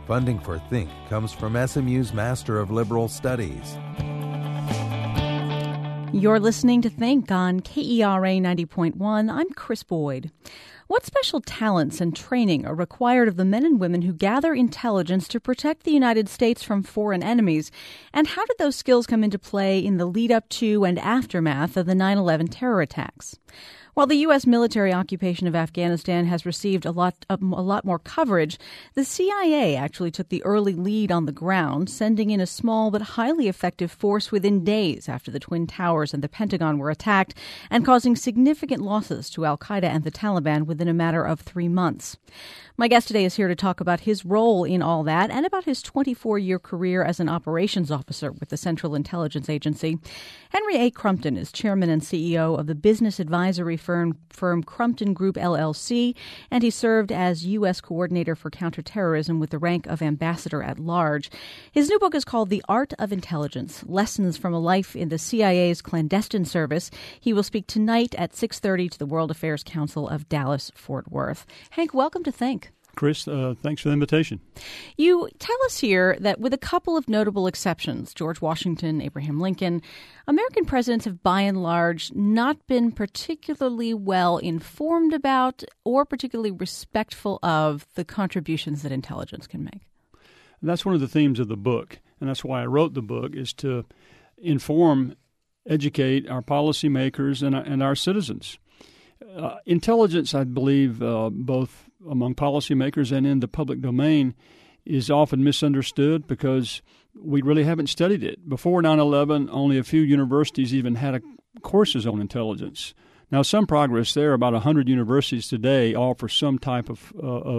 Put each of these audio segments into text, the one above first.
Funding for Think comes from SMU's Master of Liberal Studies. You're listening to Think on KERA 90.1. I'm Chris Boyd. What special talents and training are required of the men and women who gather intelligence to protect the United States from foreign enemies? And how did those skills come into play in the lead-up to and aftermath of the 9/11 terror attacks? While the U.S. military occupation of Afghanistan has received a lot more coverage, the CIA actually took the early lead on the ground, sending in a small but highly effective force within days after the Twin Towers and the Pentagon were attacked, and causing significant losses to al-Qaeda and the Taliban within a matter of 3 months. My guest today is here to talk about his role in all that and about his 24-year career as an operations officer with the Central Intelligence Agency. Henry A. Crumpton is chairman and CEO of the business advisory firm Crumpton Group, LLC, and he served as U.S. Coordinator for Counterterrorism with the rank of Ambassador at Large. His new book is called The Art of Intelligence, Lessons from a Life in the CIA's Clandestine Service. He will speak tonight at 6:30 to the World Affairs Council of Dallas-Fort Worth. Hank, welcome to Think. Chris, thanks for the invitation. You tell us here that with a couple of notable exceptions, George Washington, Abraham Lincoln, American presidents have by and large not been particularly well informed about or particularly respectful of the contributions that intelligence can make. That's one of the themes of the book, and that's why I wrote the book, is to inform, educate our policymakers and our citizens. Intelligence, I believe, both among policymakers and in the public domain, is often misunderstood because we really haven't studied it. Before 9/11, only a few universities even had courses on intelligence. Now, some progress there. About 100 universities today offer some type of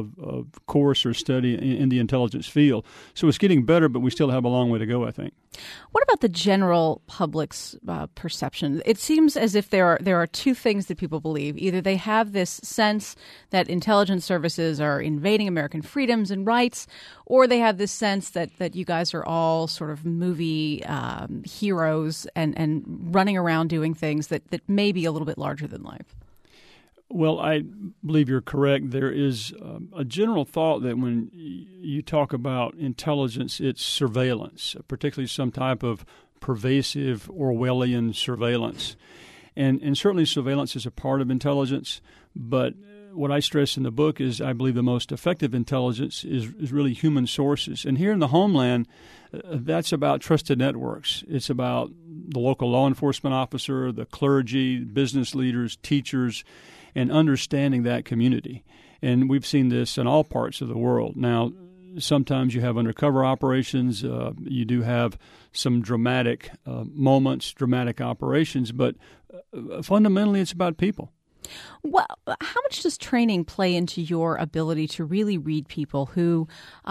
course or study in the intelligence field. So it's getting better, but we still have a long way to go, I think. What about the general public's perception? It seems as if there are two things that people believe. Either they have this sense that intelligence services are invading American freedoms and rights, or they have this sense that you guys are all sort of movie heroes and running around doing things that may be a little bit larger than life. Well, I believe you're correct. There is a general thought that when you talk about intelligence, it's surveillance, particularly some type of pervasive Orwellian surveillance. And certainly surveillance is a part of intelligence, but what I stress in the book is I believe the most effective intelligence is really human sources. And here in the homeland, that's about trusted networks. It's about the local law enforcement officer, the clergy, business leaders, teachers, and understanding that community. And we've seen this in all parts of the world. Now, sometimes you have undercover operations. You do have some dramatic moments, dramatic operations, but fundamentally it's about people. Well, how much does training play into your ability to really read people who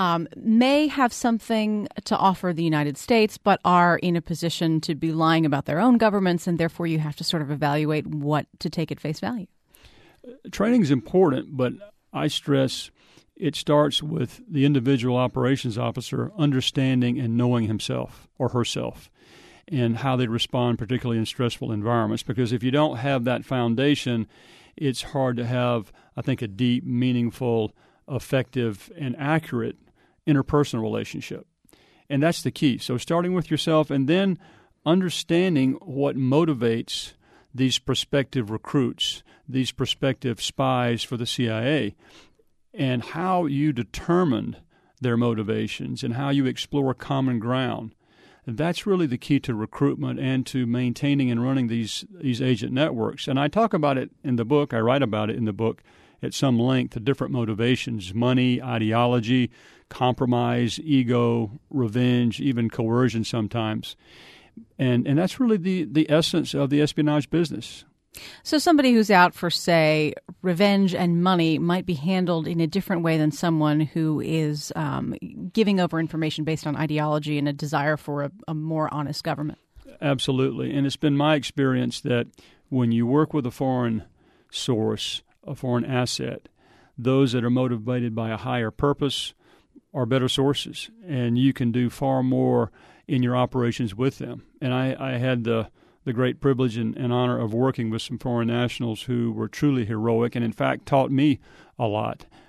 may have something to offer the United States but are in a position to be lying about their own governments, and therefore you have to sort of evaluate what to take at face value? Training is important, but I stress it starts with the individual operations officer understanding and knowing himself or herself and how they respond, particularly in stressful environments. Because if you don't have that foundation, it's hard to have, I think, a deep, meaningful, effective, and accurate interpersonal relationship. And that's the key. So starting with yourself and then understanding what motivates these prospective recruits, these prospective spies for the CIA, and how you determined their motivations and how you explore common ground. That's really the key to recruitment and to maintaining and running these agent networks. And I talk about it in the book. I write about it in the book at some length, the different motivations: money, ideology, compromise, ego, revenge, even coercion sometimes. And that's really the essence of the espionage business. So somebody who's out for, say, revenge and money might be handled in a different way than someone who is giving over information based on ideology and a desire for a more honest government. Absolutely. And it's been my experience that when you work with a foreign source, a foreign asset, those that are motivated by a higher purpose are better sources, and you can do far more in your operations with them. And I had the great privilege and honor of working with some foreign nationals who were truly heroic and, in fact, taught me a lot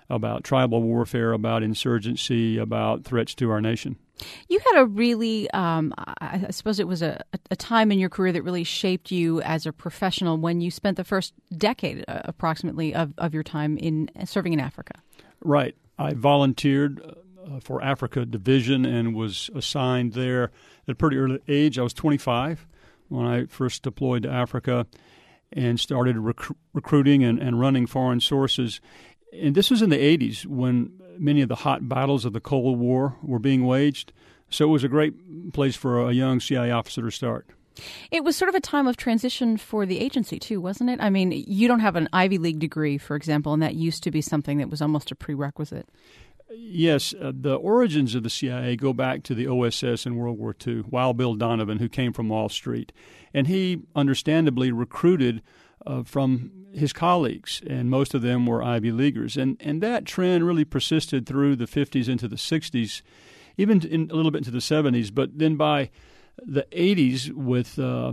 about tribal warfare, about insurgency, about threats to our nation. You had a really, I suppose it was a time in your career that really shaped you as a professional when you spent the first decade, approximately, of your time in serving in Africa. Right. I volunteered for Africa Division and was assigned there at a pretty early age. I was 25 when I first deployed to Africa and started recruiting and running foreign sources. And this was in the 80s when many of the hot battles of the Cold War were being waged. So it was a great place for a young CIA officer to start. It was sort of a time of transition for the agency, too, wasn't it? I mean, you don't have an Ivy League degree, for example, and that used to be something that was almost a prerequisite. Yes, the origins of the CIA go back to the OSS in World War II, Wild Bill Donovan, who came from Wall Street. And he understandably recruited from his colleagues, and most of them were Ivy Leaguers. And that trend really persisted through the 50s into the 60s, even a little bit into the 70s. But then by the 80s, with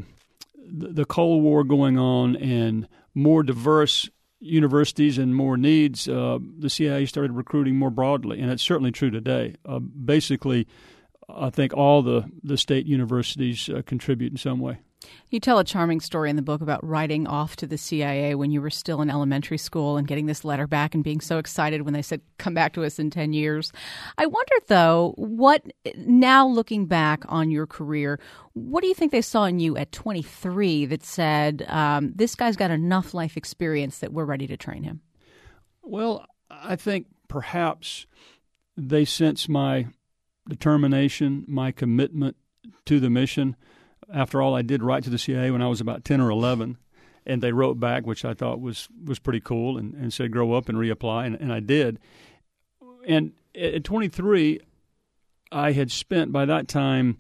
the Cold War going on and more diverse universities and more needs, the CIA started recruiting more broadly, and it's certainly true today. Basically, I think all the state universities contribute in some way. You tell a charming story in the book about writing off to the CIA when you were still in elementary school and getting this letter back and being so excited when they said, come back to us in 10 years. I wonder, though, now looking back on your career, what do you think they saw in you at 23 that said, this guy's got enough life experience that we're ready to train him? Well, I think perhaps they sense my determination, my commitment to the mission. After all, I did write to the CIA when I was about 10 or 11, and they wrote back, which I thought was pretty cool, and said, grow up and reapply, and I did. And at 23, I had spent, by that time,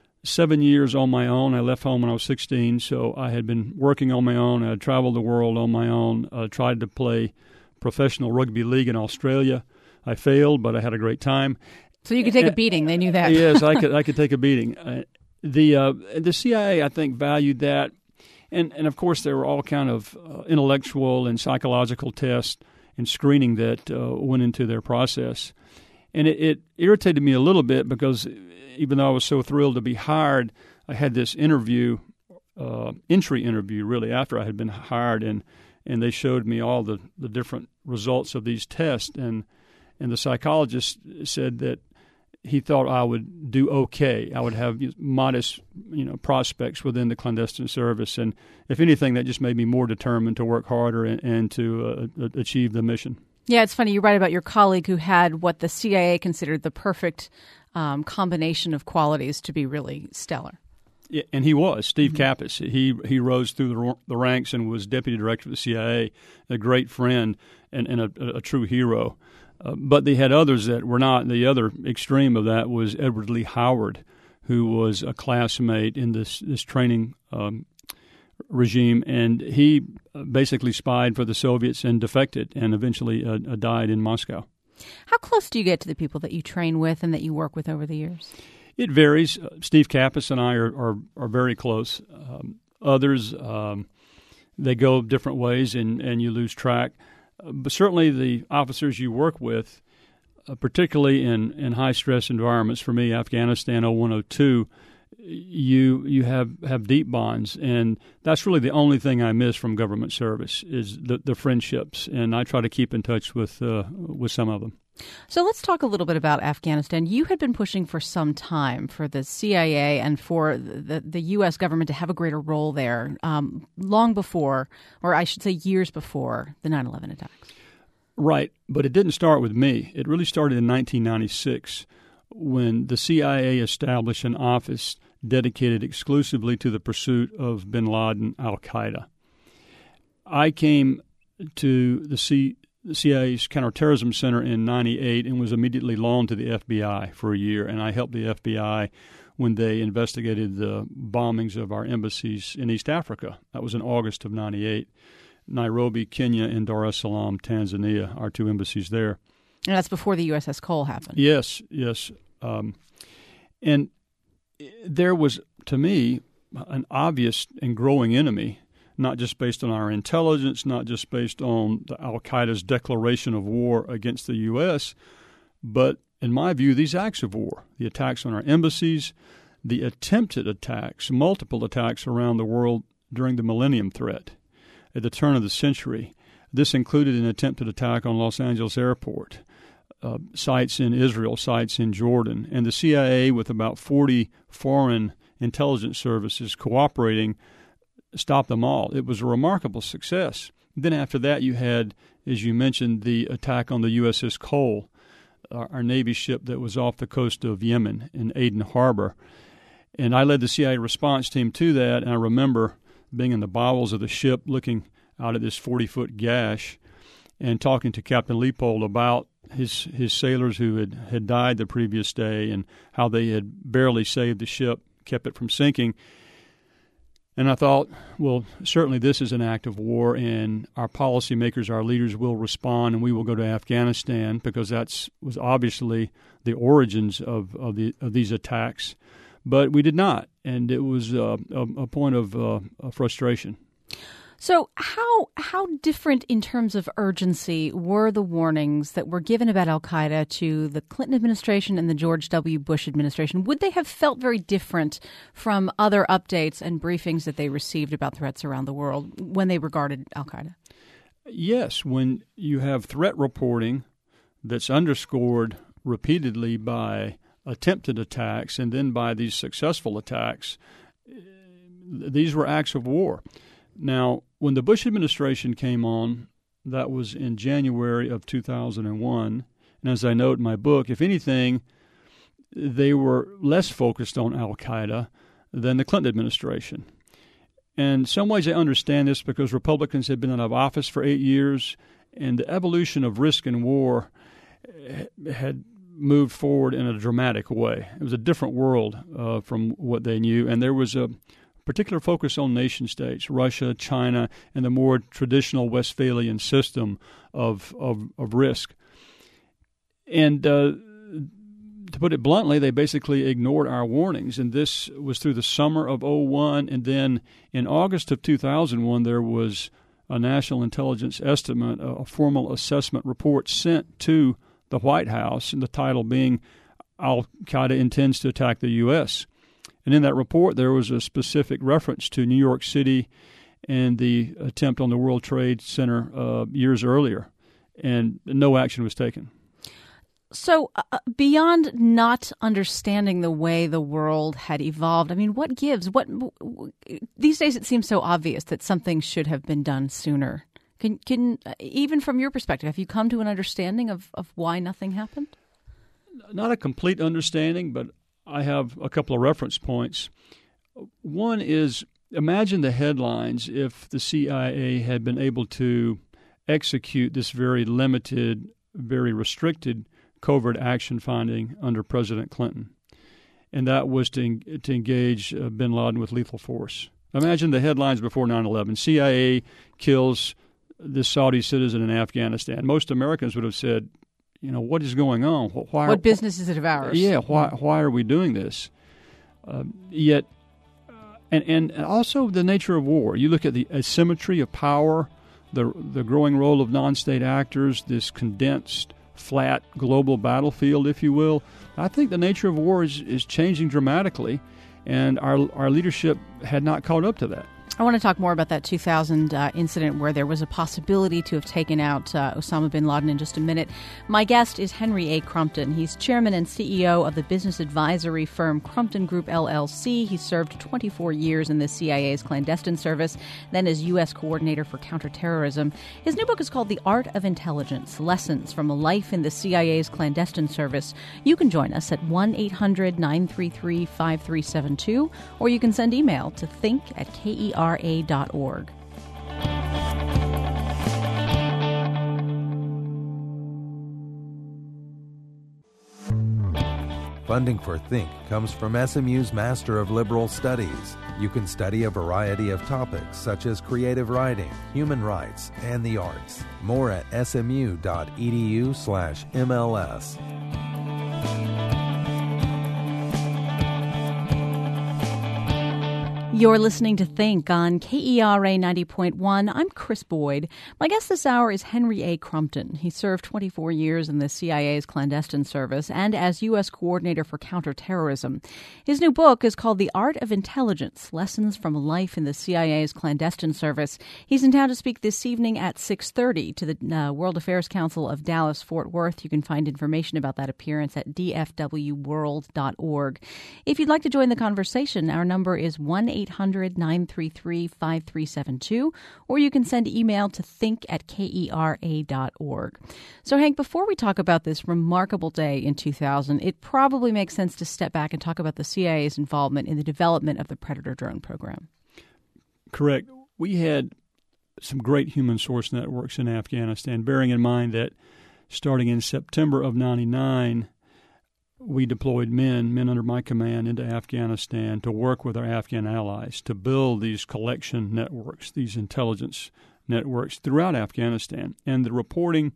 7 years on my own. I left home when I was 16, so I had been working on my own. I had traveled the world on my own, tried to play professional rugby league in Australia. I failed, but I had a great time. So you could take a beating. They knew that. Yes, I could take a beating. The CIA, I think, valued that, and of course there were all kind of intellectual and psychological tests and screening that went into their process, and it irritated me a little bit because even though I was so thrilled to be hired, I had this entry interview really after I had been hired, and they showed me all the different results of these tests, and the psychologist said that he thought I would do okay. I would have modest, prospects within the clandestine service, and if anything, that just made me more determined to work harder and to achieve the mission. Yeah, it's funny. You write about your colleague who had what the CIA considered the perfect combination of qualities to be really stellar. Yeah, and he was Steve Kappas. He rose through the ranks and was deputy director of the CIA, a great friend and a true hero. But they had others that were not. The other extreme of that was Edward Lee Howard, who was a classmate in this training regime, and he basically spied for the Soviets and defected and eventually died in Moscow. How close do you get to the people that you train with and that you work with over the years? It varies. Steve Kappas and I are very close. Others, they go different ways, and you lose track. But certainly the officers you work with, particularly in high-stress environments, for me, Afghanistan 0102, you have deep bonds. And that's really the only thing I miss from government service is the friendships. And I try to keep in touch with some of them. So let's talk a little bit about Afghanistan. You had been pushing for some time for the CIA and for the U.S. government to have a greater role there long before, or I should say years before, the 9/11 attacks. Right, but it didn't start with me. It really started in 1996 when the CIA established an office dedicated exclusively to the pursuit of bin Laden, al-Qaeda. I came to the CIA's Counterterrorism Center in 98 and was immediately loaned to the FBI for a year, and I helped the FBI when they investigated the bombings of our embassies in East Africa. That was in August of 98. Nairobi, Kenya, and Dar es Salaam, Tanzania, our two embassies there. And that's before the USS Cole happened. Yes. And there was, to me, an obvious and growing enemy, not just based on our intelligence, not just based on al-Qaeda's declaration of war against the U.S., but, in my view, these acts of war, the attacks on our embassies, the attempted attacks, multiple attacks around the world during the Millennium Threat at the turn of the century. This included an attempted attack on Los Angeles Airport, sites in Israel, sites in Jordan, and the CIA, with about 40 foreign intelligence services cooperating, stopped them all. It was a remarkable success. Then after that, you had, as you mentioned, the attack on the USS Cole, our Navy ship that was off the coast of Yemen in Aden Harbor. And I led the CIA response team to that, and I remember being in the bowels of the ship looking out at this 40-foot gash and talking to Captain Leopold about his sailors who had died the previous day and how they had barely saved the ship, kept it from sinking. And I thought, well, certainly this is an act of war, and our policymakers, our leaders will respond, and we will go to Afghanistan, because that was obviously the origins of these attacks. But we did not, and it was a point of frustration. So how different in terms of urgency were the warnings that were given about al-Qaeda to the Clinton administration and the George W. Bush administration? Would they have felt very different from other updates and briefings that they received about threats around the world when they regarded al-Qaeda? Yes, when you have threat reporting that's underscored repeatedly by attempted attacks and then by these successful attacks, these were acts of war. Now, when the Bush administration came on, that was in January of 2001, and as I note in my book, if anything, they were less focused on al-Qaeda than the Clinton administration. And in some ways I understand this because Republicans had been out of office for 8 years, and the evolution of risk and war had moved forward in a dramatic way. It was a different world from what they knew, and there was a particular focus on nation states, Russia, China, and the more traditional Westphalian system of risk. And to put it bluntly, they basically ignored our warnings. And this was through the summer of 2001. And then in August of 2001, there was a national intelligence estimate, a formal assessment report sent to the White House, and the title being Al-Qaeda Intends to Attack the U.S., and in that report, there was a specific reference to New York City and the attempt on the World Trade Center years earlier, and no action was taken. So beyond not understanding the way the world had evolved, I mean, what gives? These days it seems so obvious that something should have been done sooner. Can even from your perspective, have you come to an understanding of why nothing happened? Not a complete understanding, but I have a couple of reference points. One is, imagine the headlines if the CIA had been able to execute this very limited, very restricted covert action finding under President Clinton, and that was to engage bin Laden with lethal force. Imagine the headlines before 9/11. CIA kills this Saudi citizen in Afghanistan. Most Americans would have said, you know, what is going on? What business is it of ours? Yeah, why are we doing this? Yet, and also the nature of war. You look at the asymmetry of power, the growing role of non-state actors, this condensed, flat global battlefield, if you will. I think the nature of war is changing dramatically, and our leadership had not caught up to that. I want to talk more about that 2000 incident where there was a possibility to have taken out Osama bin Laden in just a minute. My guest is Henry A. Crumpton. He's chairman and CEO of the business advisory firm Crumpton Group, LLC. He served 24 years in the CIA's clandestine service, then as U.S. coordinator for counterterrorism. His new book is called The Art of Intelligence, Lessons from a Life in the CIA's Clandestine Service. You can join us at 1-800-933-5372, or you can send email to think@KERA.org. Funding for Think comes from SMU's Master of Liberal Studies. You can study a variety of topics such as creative writing, human rights, and the arts. More at smu.edu/MLS. You're listening to Think on KERA 90.1. I'm Chris Boyd. My guest this hour is Henry A. Crumpton. He served 24 years in the CIA's clandestine service and as U.S. Coordinator for Counterterrorism. His new book is called The Art of Intelligence, Lessons from Life in the CIA's Clandestine Service. He's in town to speak this evening at 6:30 to the World Affairs Council of Dallas-Fort Worth. You can find information about that appearance at dfwworld.org. If you'd like to join the conversation, our number is 1-800-933-5372, or you can send email to think@kera.org. So, Hank, before we talk about this remarkable day in 2000, it probably makes sense to step back and talk about the CIA's involvement in the development of the Predator drone program. Correct. We had some great human source networks in Afghanistan, bearing in mind that starting in September of 99, we deployed men under my command into Afghanistan to work with our Afghan allies to build these collection networks, these intelligence networks throughout Afghanistan. And the reporting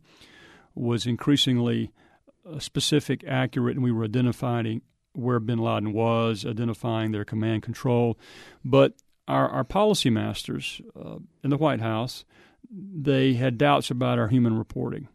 was increasingly specific, accurate, and we were identifying where bin Laden was, identifying their command control. But our policy masters in the White House, they had doubts about our human reporting.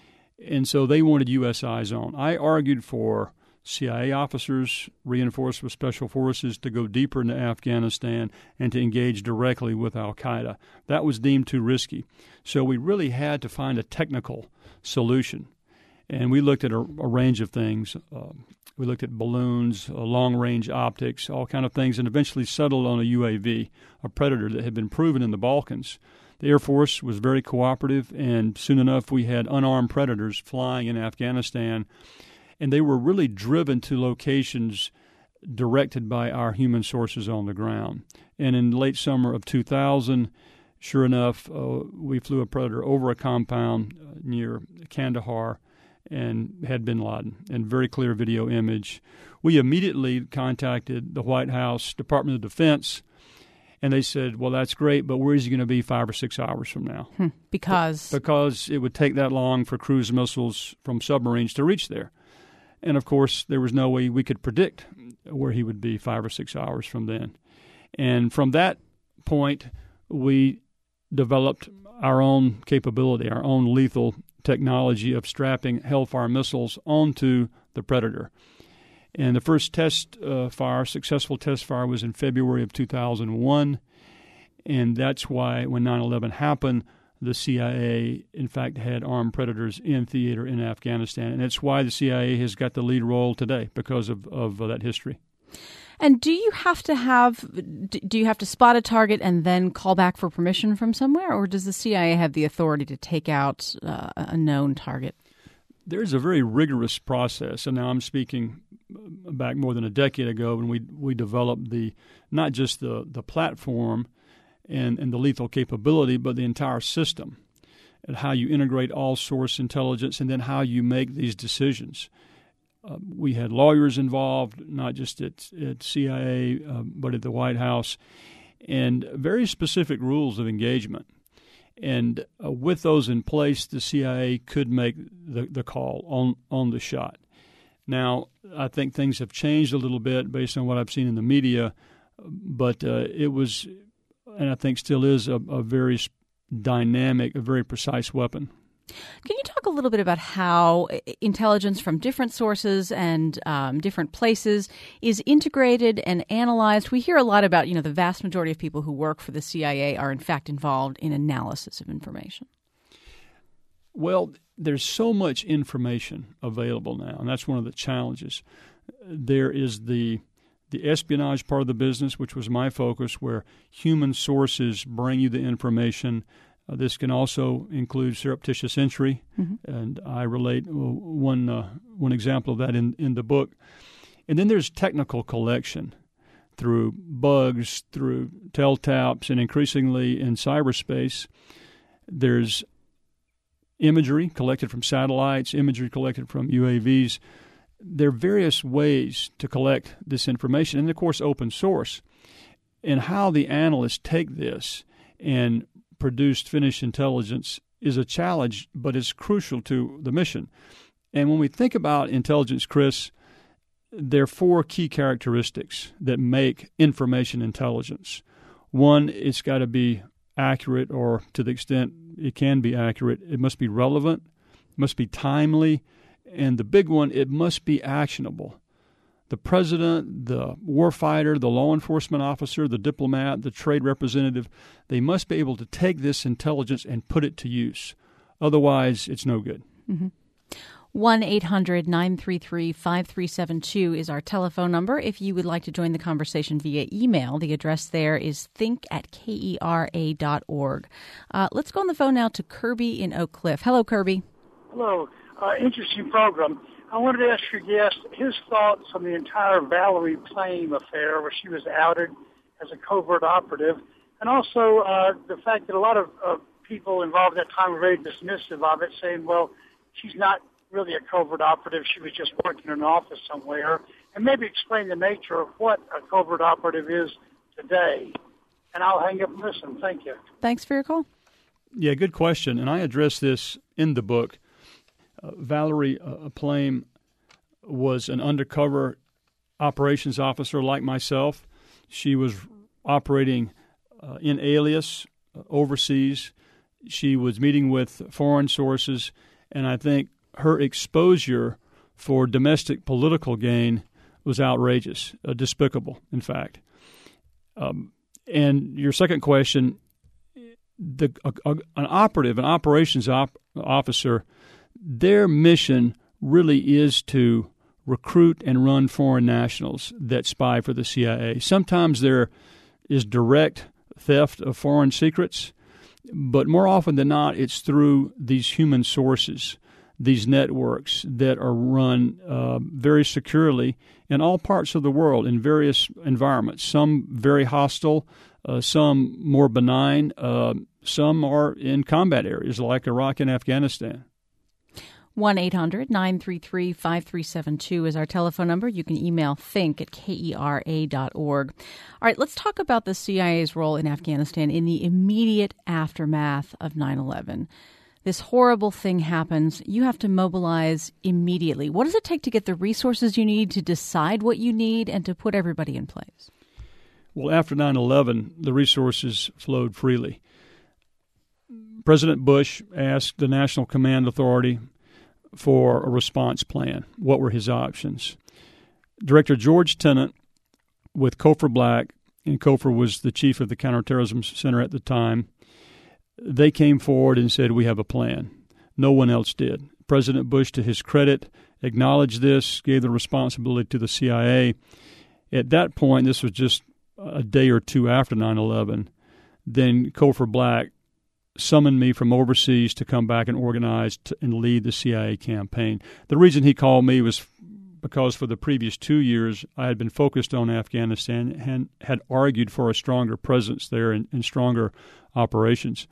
And so they wanted U.S. eyes on. I argued for CIA officers reinforced with special forces to go deeper into Afghanistan and to engage directly with al-Qaeda. That was deemed too risky. So we really had to find a technical solution. And we looked at a range of things. We looked at balloons, long-range optics, all kind of things, and eventually settled on a UAV, a Predator that had been proven in the Balkans. The Air Force was very cooperative, and soon enough we had unarmed Predators flying in Afghanistan, and they were really driven to locations directed by our human sources on the ground. And in late summer of 2000, sure enough, we flew a Predator over a compound near Kandahar and had bin Laden, and very clear video image. We immediately contacted the White House Department of Defense, and they said, well, that's great, but where is he going to be 5 or 6 hours from now? Because it would take that long for cruise missiles from submarines to reach there. And, of course, there was no way we could predict where he would be 5 or 6 hours from then. And from that point, we developed our own capability, our own lethal technology of strapping Hellfire missiles onto the Predator. And the first successful test fire, was in February of 2001. And that's why when 9/11 happened, the CIA, in fact, had armed Predators in theater in Afghanistan. And it's why the CIA has got the lead role today, because of that history. And do you have to spot a target and then call back for permission from somewhere, or does the CIA have the authority to take out a known target? There's a very rigorous process, and now I'm speaking back more than a decade ago when we developed not just the platform and the lethal capability, but the entire system, and how you integrate all source intelligence, and then how you make these decisions. We had lawyers involved, not just at CIA, but at the White House, and very specific rules of engagement. And with those in place, the CIA could make the call on the shot. Now, I think things have changed a little bit based on what I've seen in the media, but it was, and I think still is, a very dynamic, a very precise weapon. Can you talk a little bit about how intelligence from different sources and different places is integrated and analyzed? We hear a lot about, the vast majority of people who work for the CIA are in fact involved in analysis of information. Well, there's so much information available now, and that's one of the challenges. There is the espionage part of the business, which was my focus, where human sources bring you the information. This can also include surreptitious entry, and I relate one example of that in the book. And then there's technical collection through bugs, through tell-taps, and increasingly in cyberspace. There's imagery collected from satellites, imagery collected from UAVs. There are various ways to collect this information, and, of course, open source. And how the analysts take this and produced finished intelligence is a challenge, but it's crucial to the mission. And when we think about intelligence, Chris, there are four key characteristics that make information intelligence. One, it's got to be accurate, or to the extent it can be accurate, it must be relevant, it must be timely, and the big one, it must be actionable. The president, the warfighter, the law enforcement officer, the diplomat, the trade representative, they must be able to take this intelligence and put it to use. Otherwise, it's no good. Mm-hmm. 1-800-933-5372 is our telephone number. If you would like to join the conversation via email, the address there is think@kera.org. Let's go on the phone now to Kirby in Oak Cliff. Hello, Kirby. Hello. Interesting program. I wanted to ask your guest his thoughts on the entire Valerie Plame affair, where she was outed as a covert operative, and also the fact that a lot of people involved at that time were very dismissive of it, saying, well, she's not really a covert operative, she was just working in an office somewhere, and maybe explain the nature of what a covert operative is today. And I'll hang up and listen. Thank you. Thanks for your call. Yeah, good question, and I address this in the book. Valerie Plame was an undercover operations officer like myself. She was operating in alias overseas. She was meeting with foreign sources, and I think her exposure for domestic political gain was outrageous, despicable, in fact. And your second question, an operations officer, their mission really is to recruit and run foreign nationals that spy for the CIA. Sometimes there is direct theft of foreign secrets, but more often than not, it's through these human sources, these networks that are run very securely in all parts of the world in various environments, some very hostile, some more benign, some are in combat areas like Iraq and Afghanistan. 1-800-933-5372 is our telephone number. You can email think@kera.org. All right, let's talk about the CIA's role in Afghanistan in the immediate aftermath of 9/11. This horrible thing happens. You have to mobilize immediately. What does it take to get the resources you need, to decide what you need, and to put everybody in place? Well, after 9/11, the resources flowed freely. President Bush asked the National Command Authority for a response plan. What were his options? Director George Tenet with Cofer Black, and Cofer was the chief of the Counterterrorism Center at the time, they came forward and said, we have a plan. No one else did. President Bush, to his credit, acknowledged this, gave the responsibility to the CIA. At that point, this was just a day or two after 9/11, then Cofer Black summoned me from overseas to come back and organize and lead the CIA campaign. The reason he called me was because for the previous 2 years I had been focused on Afghanistan and had argued for a stronger presence there and stronger operations.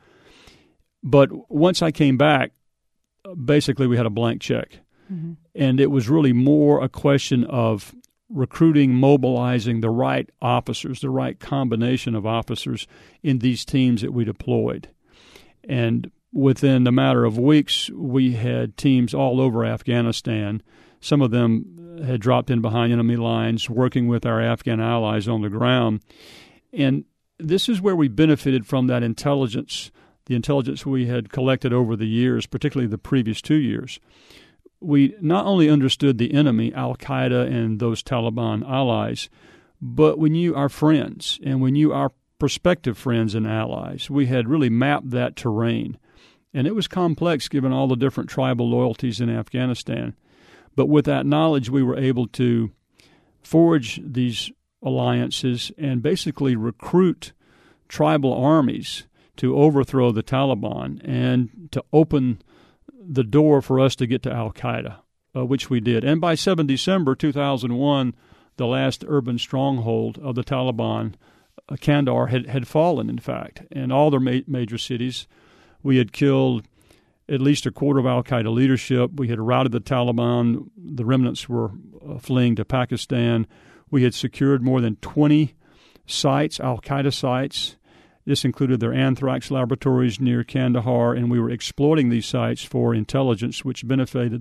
But once I came back, basically we had a blank check. Mm-hmm. And it was really more a question of recruiting, mobilizing the right officers, the right combination of officers in these teams that we deployed. And within a matter of weeks, we had teams all over Afghanistan. Some of them had dropped in behind enemy lines, working with our Afghan allies on the ground. And this is where we benefited from that intelligence, the intelligence we had collected over the years, particularly the previous 2 years. We not only understood the enemy, al-Qaeda and those Taliban allies, but we knew our friends and we knew our prospective friends and allies. We had really mapped that terrain. And it was complex given all the different tribal loyalties in Afghanistan. But with that knowledge, we were able to forge these alliances and basically recruit tribal armies to overthrow the Taliban and to open the door for us to get to al-Qaeda, which we did. And by 7 December 2001, the last urban stronghold of the Taliban, Kandahar, had fallen, in fact. And all their major cities, we had killed at least a quarter of al-Qaeda leadership. We had routed the Taliban. The remnants were fleeing to Pakistan. We had secured more than 20 sites, al-Qaeda sites. This included their anthrax laboratories near Kandahar, and we were exploiting these sites for intelligence, which benefited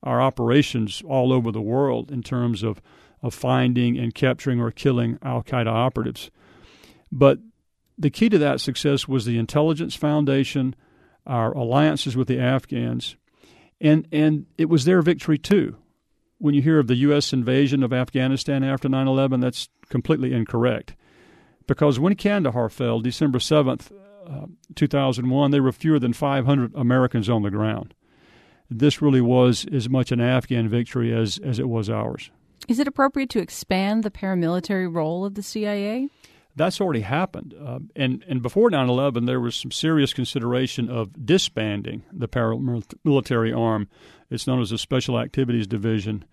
our operations all over the world in terms of finding and capturing or killing al-Qaeda operatives. But the key to that success was the intelligence foundation, our alliances with the Afghans, and it was their victory too. When you hear of the U.S. invasion of Afghanistan after 9/11, that's completely incorrect. Because when Kandahar fell, December 7th, 2001, there were fewer than 500 Americans on the ground. This really was as much an Afghan victory as it was ours. Is it appropriate to expand the paramilitary role of the CIA? That's already happened. And before 9/11, there was some serious consideration of disbanding the paramilitary arm. It's known as the Special Activities Division.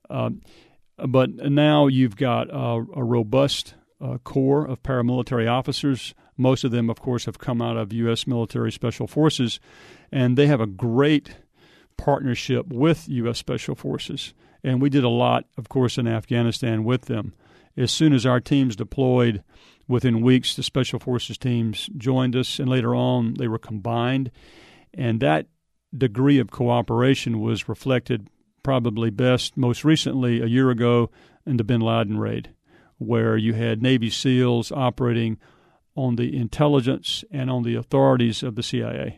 But now you've got a robust corps of paramilitary officers. Most of them, of course, have come out of U.S. military special forces, and they have a great partnership with U.S. Special Forces. And we did a lot, of course, in Afghanistan with them. As soon as our teams deployed, within weeks, the Special Forces teams joined us, and later on they were combined. And that degree of cooperation was reflected probably best most recently a year ago in the bin Laden raid, where you had Navy SEALs operating on the intelligence and on the authorities of the CIA.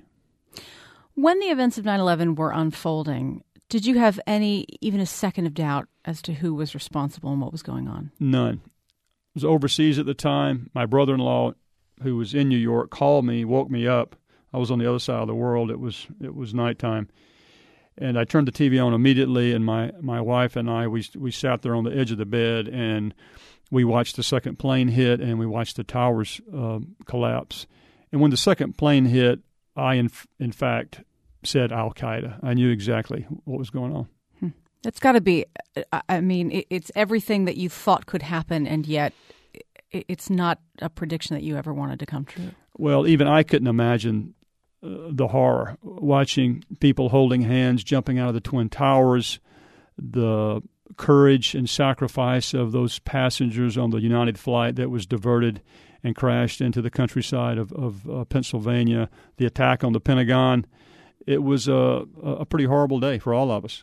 When the events of 9/11 were unfolding, did you have even a second of doubt as to who was responsible and what was going on? None. I was overseas at the time. My brother-in-law, who was in New York, called me, woke me up. I was on the other side of the world. It was nighttime. And I turned the TV on immediately, and my wife and I, we sat there on the edge of the bed, and we watched the second plane hit, and we watched the towers collapse. And when the second plane hit, I, in fact, said al-Qaeda. I knew exactly what was going on. It's got to be, I mean, it's everything that you thought could happen, and yet it's not a prediction that you ever wanted to come true. Well, even I couldn't imagine the horror, watching people holding hands, jumping out of the Twin Towers, the courage and sacrifice of those passengers on the United flight that was diverted and crashed into the countryside of Pennsylvania, the attack on the Pentagon. It was a pretty horrible day for all of us.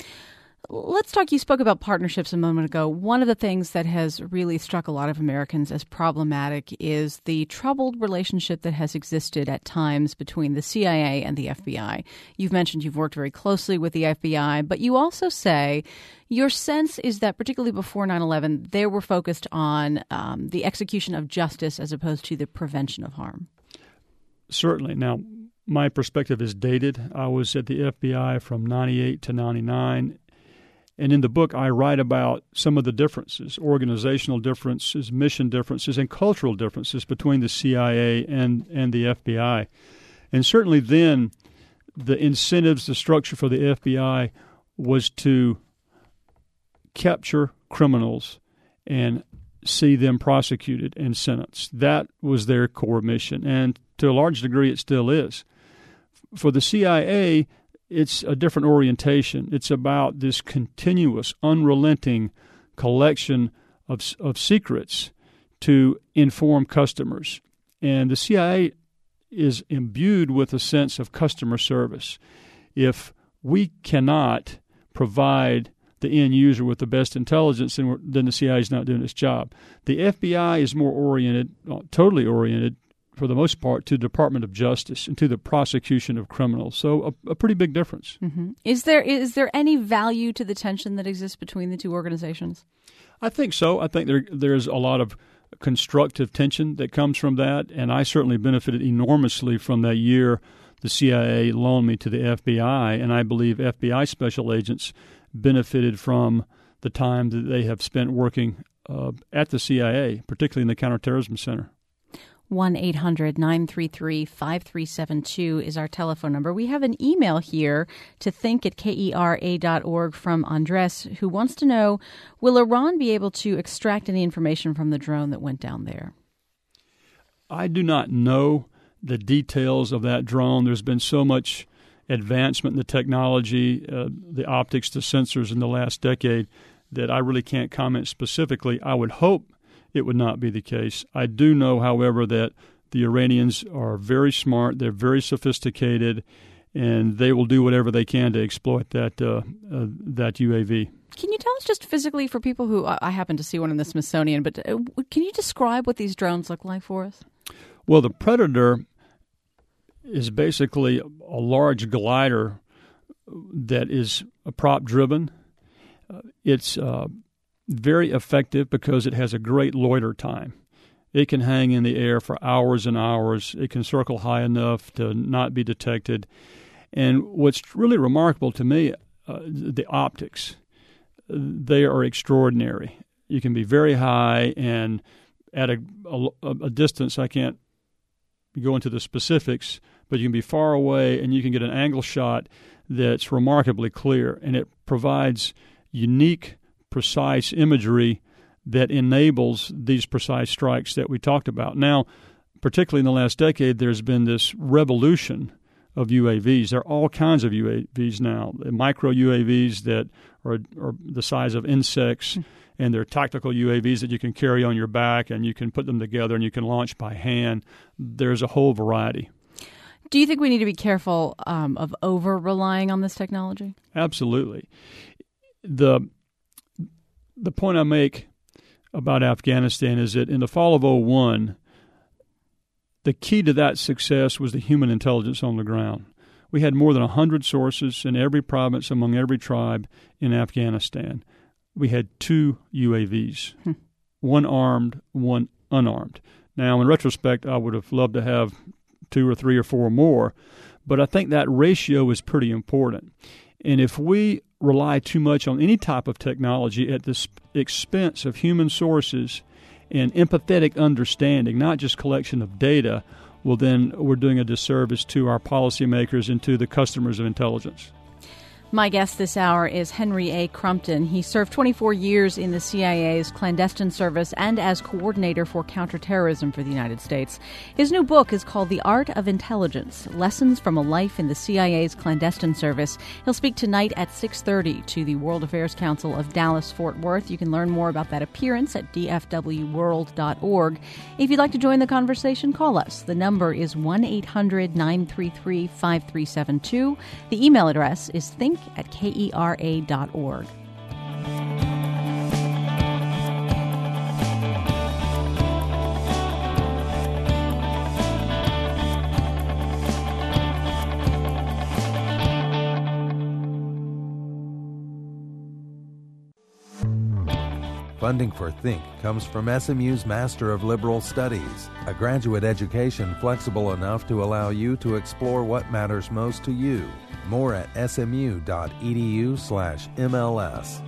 Let's talk. You spoke about partnerships a moment ago. One of the things that has really struck a lot of Americans as problematic is the troubled relationship that has existed at times between the CIA and the FBI. You've mentioned you've worked very closely with the FBI, but you also say your sense is that particularly before 9/11, they were focused on the execution of justice as opposed to the prevention of harm. Certainly. Now, my perspective is dated. I was at the FBI from 98 to 99. And in the book, I write about some of the differences, organizational differences, mission differences, and cultural differences between the CIA and the FBI. And certainly then, the incentives, the structure for the FBI was to capture criminals and see them prosecuted and sentenced. That was their core mission, and to a large degree it still is. For the CIA, it's a different orientation. It's about this continuous, unrelenting collection of secrets to inform customers. And the CIA is imbued with a sense of customer service. If we cannot provide the end user with the best intelligence, then the CIA is not doing its job. The FBI is more oriented, totally oriented, for the most part, to the Department of Justice and to the prosecution of criminals. So a pretty big difference. Mm-hmm. Is there any value to the tension that exists between the two organizations? I think so. I think there's a lot of constructive tension that comes from that, and I certainly benefited enormously from that year the CIA loaned me to the FBI, and I believe FBI special agents benefited from the time that they have spent working at the CIA, particularly in the Counterterrorism Center. 1-800-933-5372 is our telephone number. We have an email here to think@kera.org from Andres, who wants to know, will Iran be able to extract any information from the drone that went down there? I do not know the details of that drone. There's been so much advancement in the technology, the optics, the sensors in the last decade, that I really can't comment specifically. I would hope it would not be the case. I do know, however, that the Iranians are very smart, they're very sophisticated, and they will do whatever they can to exploit that UAV. Can you tell us just physically, for people who, I happen to see one in the Smithsonian, but can you describe what these drones look like for us? Well, the Predator is basically a large glider that is prop-driven. It's very effective because it has a great loiter time. It can hang in the air for hours and hours. It can circle high enough to not be detected. And what's really remarkable to me, the optics. They are extraordinary. You can be very high and at a distance, I can't go into the specifics, but you can be far away and you can get an angle shot that's remarkably clear, and it provides unique, precise imagery that enables these precise strikes that we talked about. Now, particularly in the last decade, there's been this revolution of UAVs. There are all kinds of UAVs now, micro UAVs that are the size of insects, and they're tactical UAVs that you can carry on your back, and you can put them together and you can launch by hand. There's a whole variety. Do you think we need to be careful of over-relying on this technology? Absolutely. The point I make about Afghanistan is that in the fall of 2001, the key to that success was the human intelligence on the ground. We had more than 100 sources in every province among every tribe in Afghanistan. We had 2 UAVs, one armed, one unarmed. Now, in retrospect, I would have loved to have 2 or 3 or 4 more, but I think that ratio is pretty important. And if we rely too much on any type of technology at the expense of human sources and empathetic understanding, not just collection of data, well, then we're doing a disservice to our policymakers and to the customers of intelligence. My guest this hour is Henry A. Crumpton. He served 24 years in the CIA's clandestine service and as coordinator for counterterrorism for the United States. His new book is called The Art of Intelligence, Lessons from a Life in the CIA's Clandestine Service. He'll speak tonight at 6:30 to the World Affairs Council of Dallas-Fort Worth. You can learn more about that appearance at dfwworld.org. If you'd like to join the conversation, call us. The number is 1-800-933-5372. The email address is think@kera.org. Funding for Think comes from SMU's Master of Liberal Studies, a graduate education flexible enough to allow you to explore what matters most to you. More at smu.edu/MLS.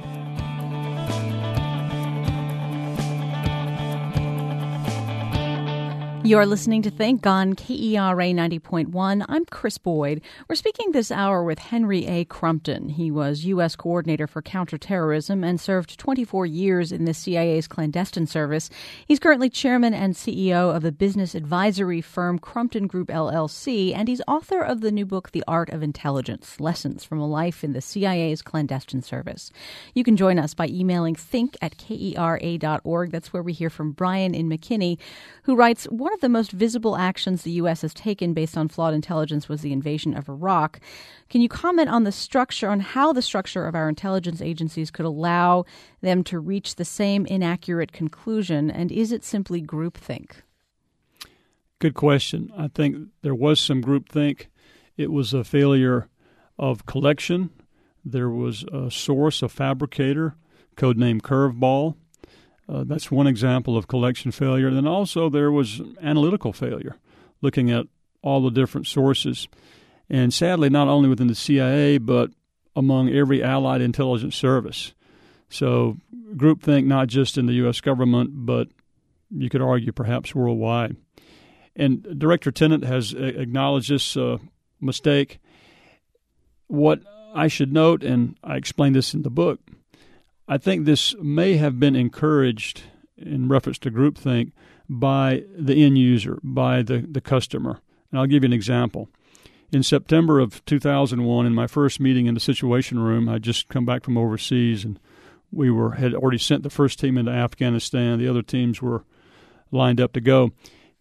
You're listening to Think on KERA 90.1. I'm Chris Boyd. We're speaking this hour with Henry A. Crumpton. He was U.S. Coordinator for Counterterrorism and served 24 years in the CIA's clandestine service. He's currently chairman and CEO of the business advisory firm Crumpton Group, LLC, and he's author of the new book, The Art of Intelligence, Lessons from a Life in the CIA's Clandestine Service. You can join us by emailing think@kera.org. That's where we hear from Brian in McKinney, who writes, one of the most visible actions the U.S. has taken based on flawed intelligence was the invasion of Iraq. Can you comment on how the structure of our intelligence agencies could allow them to reach the same inaccurate conclusion, and is it simply groupthink? Good question. I think there was some groupthink. It was a failure of collection. There was a source, a fabricator, codenamed Curveball. That's one example of collection failure. Then also there was analytical failure, looking at all the different sources. And sadly, not only within the CIA, but among every allied intelligence service. So groupthink not just in the U.S. government, but you could argue perhaps worldwide. And Director Tennant has acknowledged this mistake. What I should note, and I explain this in the book, I think this may have been encouraged in reference to groupthink by the end user, by the customer. And I'll give you an example. In September of 2001, in my first meeting in the Situation Room, I'd just come back from overseas, and we had already sent the first team into Afghanistan. The other teams were lined up to go.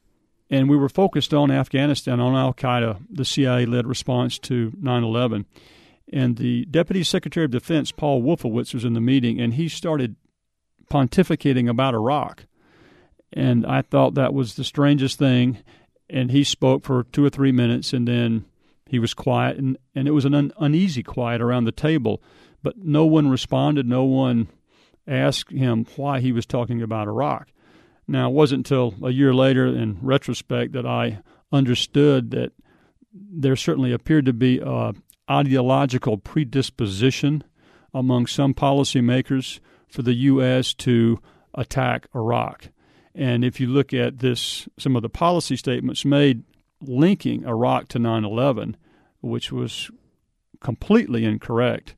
And we were focused on Afghanistan, on al-Qaeda, the CIA-led response to 9/11. And the Deputy Secretary of Defense, Paul Wolfowitz, was in the meeting, and he started pontificating about Iraq. And I thought that was the strangest thing. And he spoke for 2 or 3 minutes, and then he was quiet. And it was an uneasy quiet around the table. But no one responded. No one asked him why he was talking about Iraq. Now, it wasn't until a year later, in retrospect, that I understood that there certainly appeared to be an ideological predisposition among some policymakers for the U.S. to attack Iraq. And if you look at some of the policy statements made linking Iraq to 9/11, which was completely incorrect,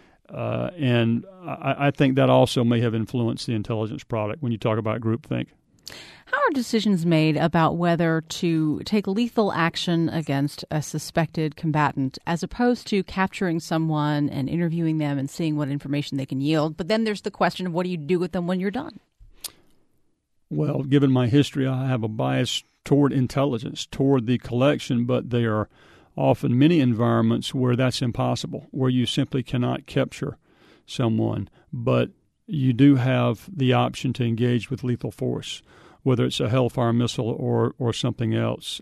and I think that also may have influenced the intelligence product when you talk about groupthink. How are decisions made about whether to take lethal action against a suspected combatant as opposed to capturing someone and interviewing them and seeing what information they can yield? But then there's the question of what do you do with them when you're done? Well, given my history, I have a bias toward intelligence, toward the collection, but there are often many environments where that's impossible, where you simply cannot capture someone, but you do have the option to engage with lethal force, whether it's a Hellfire missile or something else.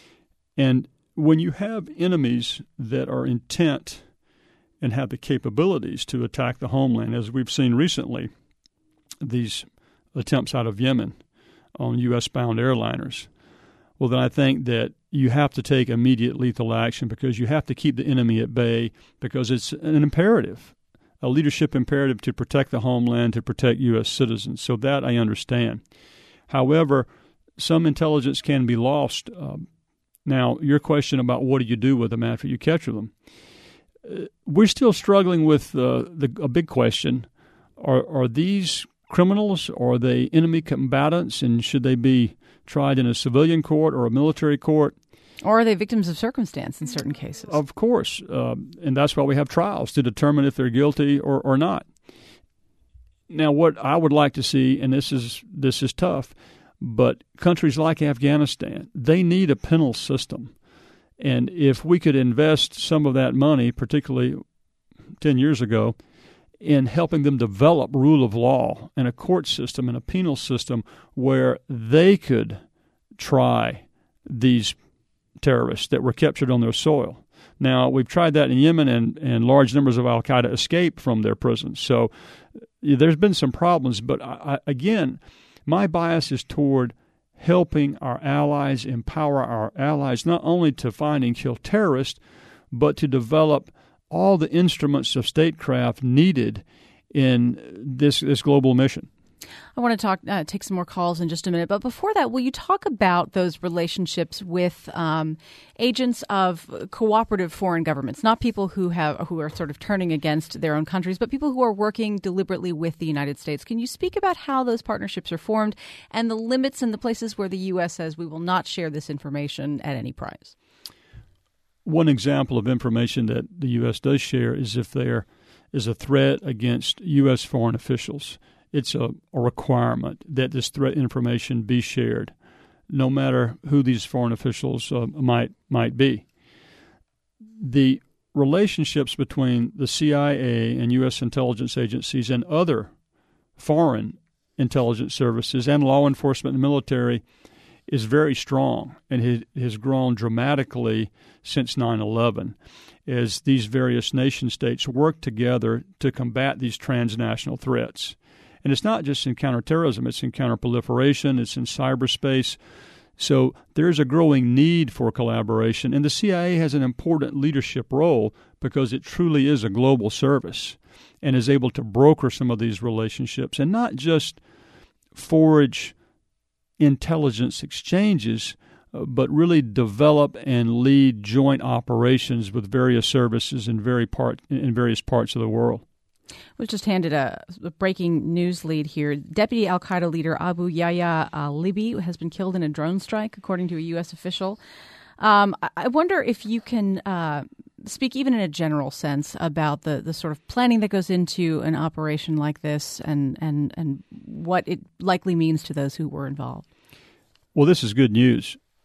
And when you have enemies that are intent and have the capabilities to attack the homeland, as we've seen recently, these attempts out of Yemen on U.S.-bound airliners, well, then I think that you have to take immediate lethal action because you have to keep the enemy at bay because it's an imperative, a leadership imperative to protect the homeland, to protect U.S. citizens. So that I understand. However, some intelligence can be lost. Now, your question about what do you do with them after you capture them, we're still struggling with a big question. Are these criminals, or are they enemy combatants, and should they be tried in a civilian court or a military court? Or are they victims of circumstance in certain cases? Of course, and that's why we have trials to determine if they're guilty or not. Now, what I would like to see, and this is tough, but countries like Afghanistan, they need a penal system. And if we could invest some of that money, particularly 10 years ago, in helping them develop rule of law and a court system and a penal system where they could try these terrorists that were captured on their soil. Now, we've tried that in Yemen, and large numbers of al-Qaeda escaped from their prisons. So there's been some problems. But again, my bias is toward helping our allies, empower our allies, not only to find and kill terrorists, but to develop all the instruments of statecraft needed in this global mission. I want to take some more calls in just a minute. But before that, will you talk about those relationships with agents of cooperative foreign governments, not people who are sort of turning against their own countries, but people who are working deliberately with the United States? Can you speak about how those partnerships are formed and the limits and the places where the U.S. says we will not share this information at any price? One example of information that the U.S. does share is if there is a threat against U.S. foreign officials. It's a requirement that this threat information be shared, no matter who these foreign officials might be. The relationships between the CIA and U.S. intelligence agencies and other foreign intelligence services and law enforcement and military is very strong, and it has grown dramatically since 9/11 as these various nation states work together to combat these transnational threats. And it's not just in counterterrorism, it's in counterproliferation, it's in cyberspace. So there's a growing need for collaboration, and the CIA has an important leadership role because it truly is a global service and is able to broker some of these relationships and not just forge intelligence exchanges, but really develop and lead joint operations with various services in various parts of the world. We just handed a breaking news lead here. Deputy al-Qaeda leader Abu Yahya al-Libi has been killed in a drone strike, according to a U.S. official. I wonder if you can speak even in a general sense about the sort of planning that goes into an operation like this and what it likely means to those who were involved. Well, this is good news.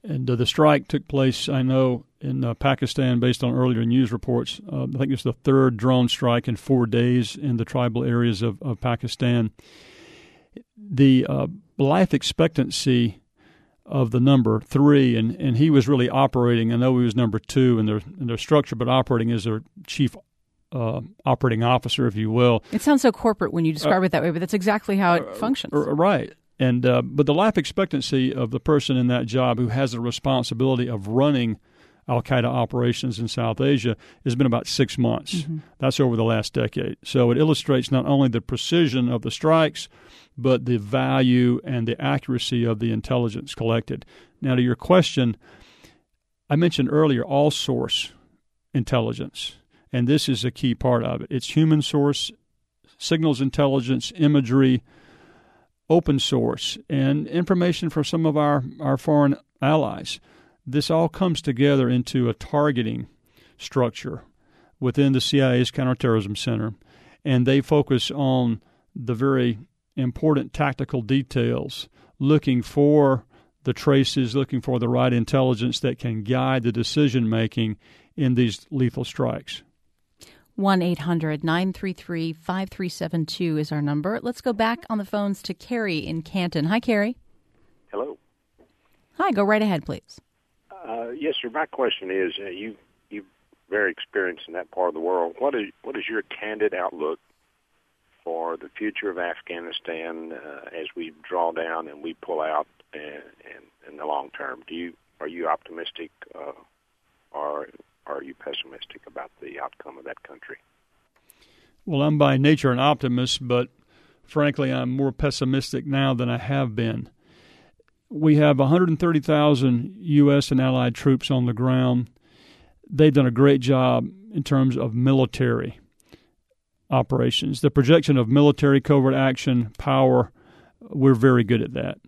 And the strike took place, I know, in Pakistan based on earlier news reports. I think it was the third drone strike in 4 days in the tribal areas of Pakistan. The life expectancy of the number 3, and he was really operating. I know he was number 2 in their structure, but operating as their chief operating officer, if you will. It sounds so corporate when you describe it that way, but that's exactly how it functions. Right. And but the life expectancy of the person in that job who has the responsibility of running al-Qaeda operations in South Asia has been about 6 months. Mm-hmm. That's over the last decade. So it illustrates not only the precision of the strikes, but the value and the accuracy of the intelligence collected. Now, to your question, I mentioned earlier all source intelligence, and this is a key part of it. It's human source, signals intelligence, imagery, open source, and information from some of our foreign allies. This all comes together into a targeting structure within the CIA's Counterterrorism Center, and they focus on the very important tactical details, looking for the traces, looking for the right intelligence that can guide the decision-making in these lethal strikes. 1-800-933-5372 is our number. Let's go back on the phones to Carrie in Canton. Hi, Carrie. Hello. Hi, go right ahead, please. Yes, sir. My question is, you're very experienced in that part of the world. What is your candid outlook for the future of Afghanistan as we draw down and we pull out in the long term? Are you optimistic or are you pessimistic about the outcome of that country? Well, I'm by nature an optimist, but frankly, I'm more pessimistic now than I have been. We have 130,000 U.S. and allied troops on the ground. They've done a great job in terms of military operations. The projection of military covert action power, we're very good at that.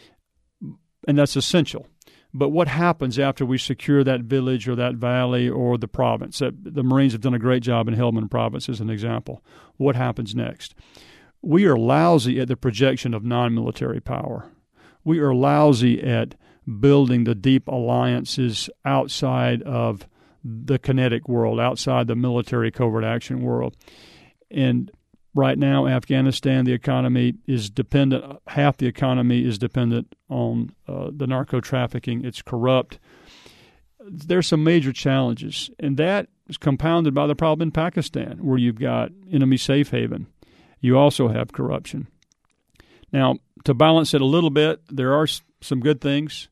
And that's essential. But what happens after we secure that village or that valley or the province? The Marines have done a great job in Helmand Province as an example. What happens next? We are lousy at the projection of non-military power. We are lousy at building the deep alliances outside of the kinetic world, outside the military covert action world. And right now, Afghanistan, the economy is dependent, half the economy is dependent on the narco-trafficking. It's corrupt. There's some major challenges, and that is compounded by the problem in Pakistan, where you've got enemy safe haven. You also have corruption. Now, to balance it a little bit, there are some good things.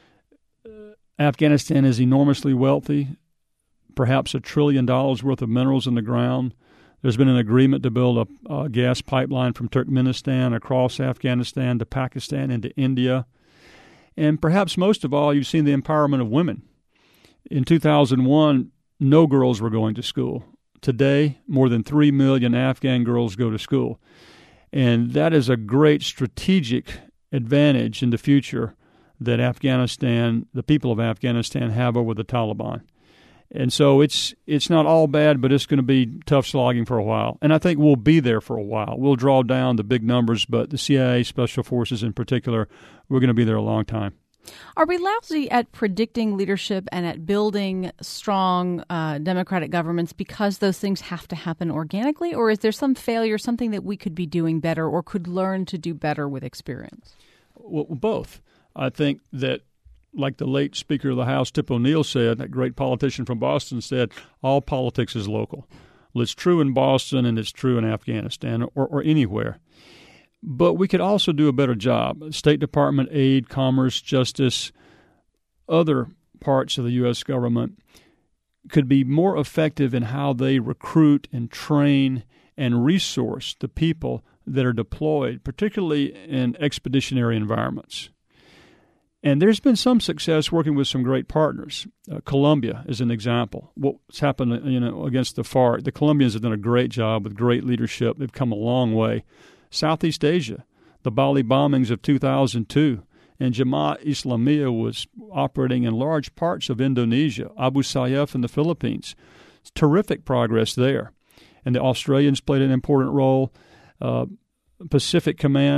Afghanistan is enormously wealthy, perhaps $1 trillion worth of minerals in the ground. There's been an agreement to build a gas pipeline from Turkmenistan across Afghanistan to Pakistan and to India. And perhaps most of all, you've seen the empowerment of women. In 2001, no girls were going to school. Today, more than 3 million Afghan girls go to school. And that is a great strategic advantage in the future that Afghanistan, the people of Afghanistan, have over the Taliban. And so it's not all bad, but it's going to be tough slogging for a while. And I think we'll be there for a while. We'll draw down the big numbers, but the CIA, Special Forces in particular, we're going to be there a long time. Are we lousy at predicting leadership and at building strong democratic governments because those things have to happen organically? Or is there some failure, something that we could be doing better or could learn to do better with experience? Well, both. I think that, like the late Speaker of the House, Tip O'Neill said, that great politician from Boston said, all politics is local. Well, it's true in Boston and it's true in Afghanistan or anywhere. But we could also do a better job. State Department, aid, commerce, justice, other parts of the U.S. government could be more effective in how they recruit and train and resource the people that are deployed, particularly in expeditionary environments. And there's been some success working with some great partners. Colombia is an example. What's happened, against the FARC? The Colombians have done a great job with great leadership. They've come a long way. Southeast Asia, the Bali bombings of 2002, and Jemaah Islamiyah was operating in large parts of Indonesia, Abu Sayyaf in the Philippines. It's terrific progress there. And the Australians played an important role. Pacific Command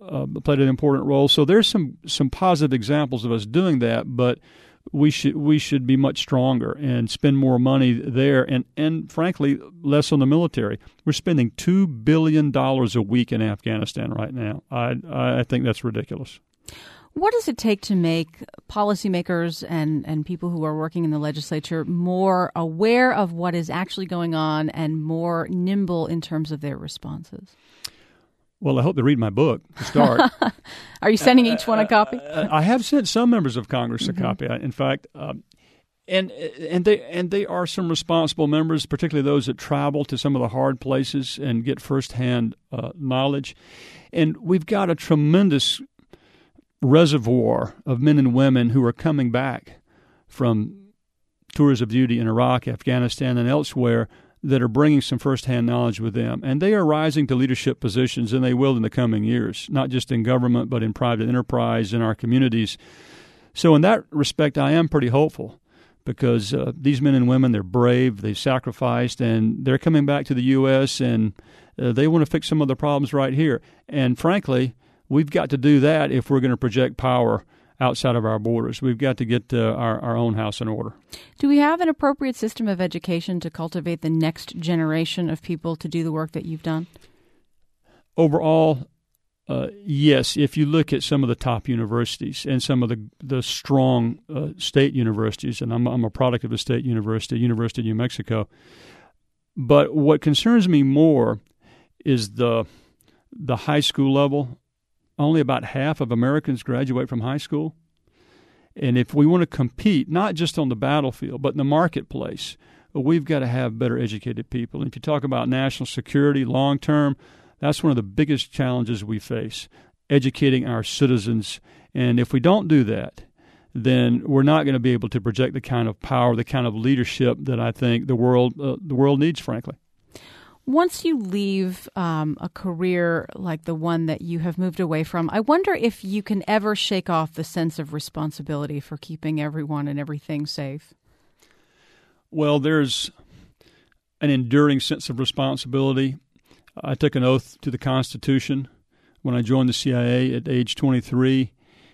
played an important role. So there's some positive examples of us doing that, but we should be much stronger and spend more money there, and frankly, less on the military. We're spending $2 billion a week in Afghanistan right now. I think that's ridiculous. What does it take to make policymakers and people who are working in the legislature more aware of what is actually going on and more nimble in terms of their responses? Well, I hope they read my book to start. Are you sending each one a copy? I have sent some members of Congress a copy. In fact, and they are some responsible members, particularly those that travel to some of the hard places and get firsthand knowledge. And we've got a tremendous reservoir of men and women who are coming back from tours of duty in Iraq, Afghanistan, and elsewhere that are bringing some firsthand knowledge with them. And they are rising to leadership positions, and they will in the coming years, not just in government, but in private enterprise, in our communities. So in that respect, I am pretty hopeful because these men and women, they're brave, they've sacrificed, and they're coming back to the U.S., and they want to fix some of the problems right here. And frankly, we've got to do that if we're going to project power outside of our borders. We've got to get our own house in order. Do we have an appropriate system of education to cultivate the next generation of people to do the work that you've done? Overall, yes. If you look at some of the top universities and some of the strong state universities, and I'm a product of a state university, University of New Mexico, but what concerns me more is the high school level. Only about half of Americans graduate from high school. And if we want to compete, not just on the battlefield, but in the marketplace, we've got to have better educated people. And if you talk about national security long term, that's one of the biggest challenges we face, educating our citizens. And if we don't do that, then we're not going to be able to project the kind of power, the kind of leadership that I think the world needs, frankly. Once you leave a career like the one that you have moved away from, I wonder if you can ever shake off the sense of responsibility for keeping everyone and everything safe. Well, there's an enduring sense of responsibility. I took an oath to the Constitution when I joined the CIA at age 23.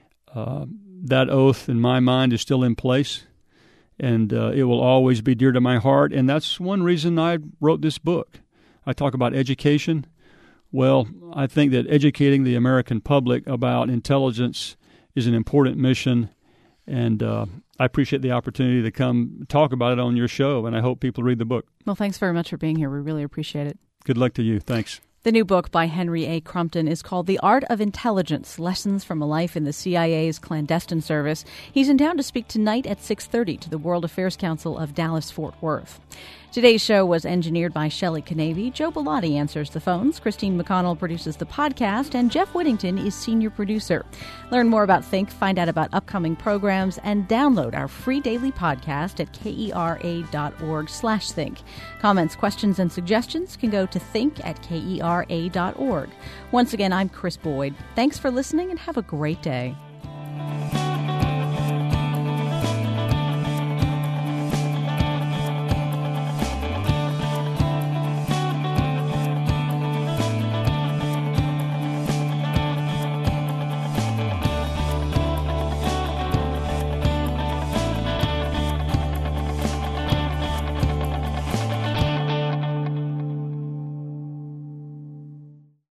That oath, in my mind, is still in place, and it will always be dear to my heart. And that's one reason I wrote this book. I talk about education. Well, I think that educating the American public about intelligence is an important mission, and I appreciate the opportunity to come talk about it on your show, and I hope people read the book. Well, thanks very much for being here. We really appreciate it. Good luck to you. Thanks. The new book by Henry A. Crumpton is called The Art of Intelligence, Lessons from a Life in the CIA's Clandestine Service. He's in town to speak tonight at 6:30 to the World Affairs Council of Dallas-Fort Worth. Today's show was engineered by Shelley Canavy. Joe Bellotti answers the phones. Christine McConnell produces the podcast, and Jeff Whittington is senior producer. Learn more about Think, find out about upcoming programs, and download our free daily podcast at kera.org/think. Comments, questions, and suggestions can go to think@kera.org. Once again, I'm Chris Boyd. Thanks for listening and have a great day.